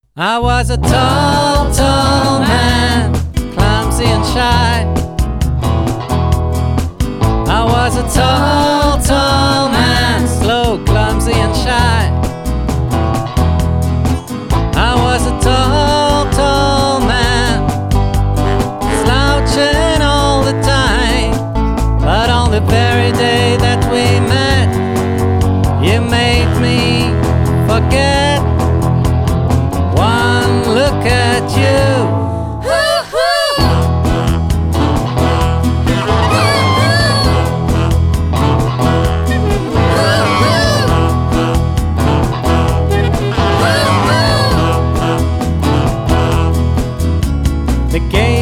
I was a tall, tall man, clumsy and shy. I was a tall, tall man, slow, clumsy and shy. I was a tall, tall man, slouching all the time. But on the very day that we met, you made me forget. One look at you, the game